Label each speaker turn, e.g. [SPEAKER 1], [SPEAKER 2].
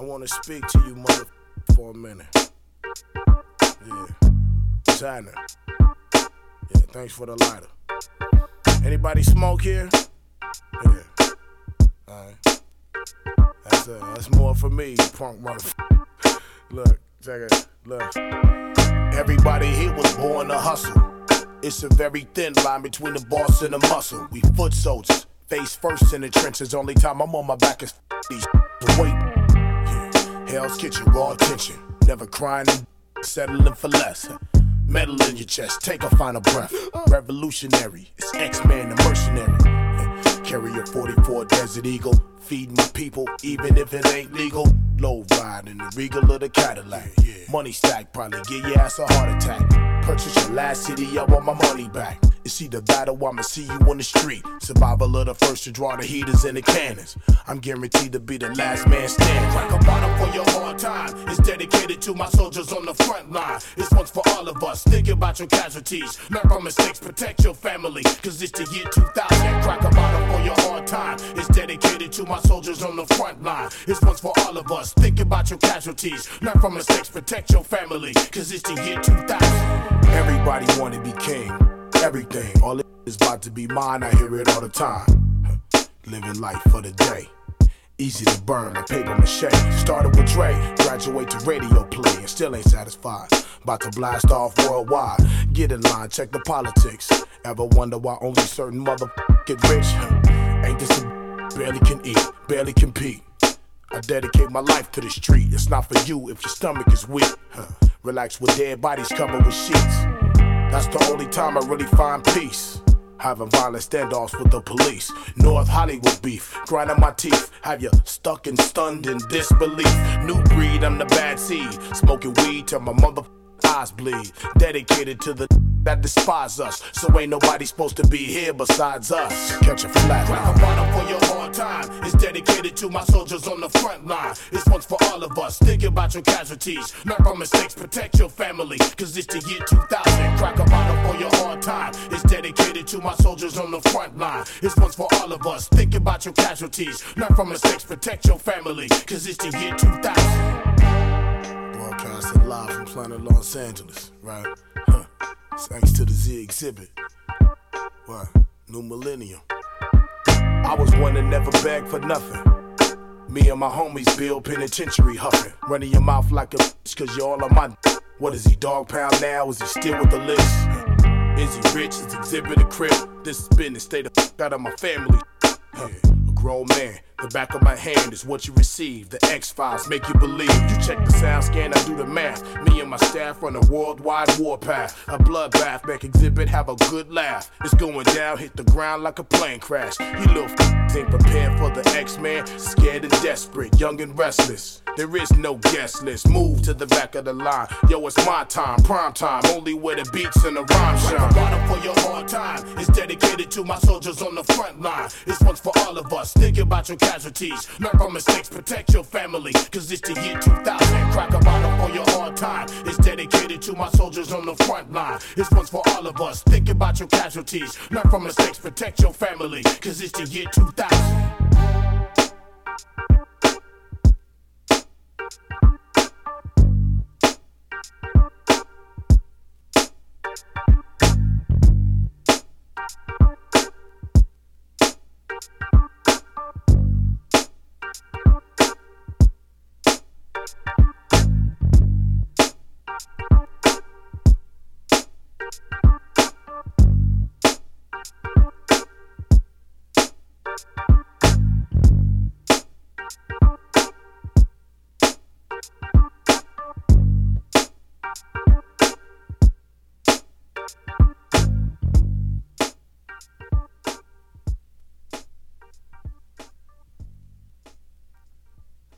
[SPEAKER 1] wanna speak to you, mother, for a minute. Yeah. China. Yeah, thanks for the lighter. Anybody smoke here? Yeah. Alright. That's more for me, you punk motherfucker. Look, check it. Look. Everybody here was born to hustle. It's a very thin line between the boss and the muscle. We foot soldiers, face first in the trenches. Only time I'm on my back is these wait. Yeah. Hell's Kitchen, raw attention. Never crying and settling for less. Metal in your chest, take a final breath. Revolutionary, it's X-Man the mercenary. Carry a 44 Desert Eagle, feeding my people even if it ain't legal. Low ride in the Regal of the Cadillac. Money stack, probably give your ass a heart attack. Purchase your last CD, I want my money back. It's either that or I'ma see you on the street. Survival of the first to draw the heaters and the cannons. I'm guaranteed to be the last man standing. Crack a bottle for your hard time. It's dedicated to my soldiers on the front line. This one's for all of us. Think about your casualties. Learn from mistakes, protect your family. Cause it's the year 2000. Crack a bottle for your hard time. It's dedicated to my soldiers on the front line. This one's for all of us. Think about your casualties. Learn from mistakes, protect your family. Cause it's the year 2000. Everybody wanna be king. Everything, all it is about to be mine, I hear it all the time. Living life for the day, easy to burn like paper mache. Started with Dre, graduate to radio play, and still ain't satisfied. About to blast off worldwide, get in line, check the politics. Ever wonder why only certain mother get rich? Ain't this a barely can eat, barely compete. I dedicate my life to the street, it's not for you if your stomach is weak. Relax with dead bodies covered with sheets. That's the only time I really find peace. Having violent standoffs with the police. North Hollywood beef, grinding my teeth. Have you stuck and stunned in disbelief. New breed, I'm the bad seed. Smoking weed till my mother eyes bleed. Dedicated to the that despise us. So ain't nobody supposed to be here besides us. Catch a flat line. Crack a bottle for your hard time. It's dedicated to my soldiers on the front line. This one's for all of us. Think about your casualties. Learn from mistakes, protect your family. Cause it's the year 2000. Crack a bottle for your hard time. It's dedicated to my soldiers on the front line. This one's for all of us. Think about your casualties. Learn from mistakes, protect your family. Cause it's the year 2000. Broadcasting live from planet Los Angeles, right? Thanks to the Z exhibit. What? New millennium. I was one that never begged for nothing. Me and my homies build penitentiary huffing. Running your mouth like a bitch cause you're all on my What is he, dog pound now? Is he still with the list? Is he rich? Is exhibit a crib? This has been the state of out of my family. A grown man. The back of my hand is what you receive. The X-Files make you believe. You check the sound scan, I do the math. Me and my staff run a worldwide warpath. A bloodbath, make exhibit have a good laugh. It's going down, hit the ground like a plane crash. You little ain't prepared for the X-Man. Scared and desperate, young and restless. There is no guest list. Move to the back of the line. Yo, it's my time, prime time. Only where the beats and the rhyme shine. Like a bottle for your hard time. It's dedicated to my soldiers on the front line. This one's for all of us. Think about your casualties. Learn from mistakes, protect your family. Cause it's the year 2000. Crack a bottle for your hard time. It's dedicated to my soldiers on the front line. This one's for all of us. Think about your casualties. Learn from mistakes, protect your family. Cause it's the year 2000.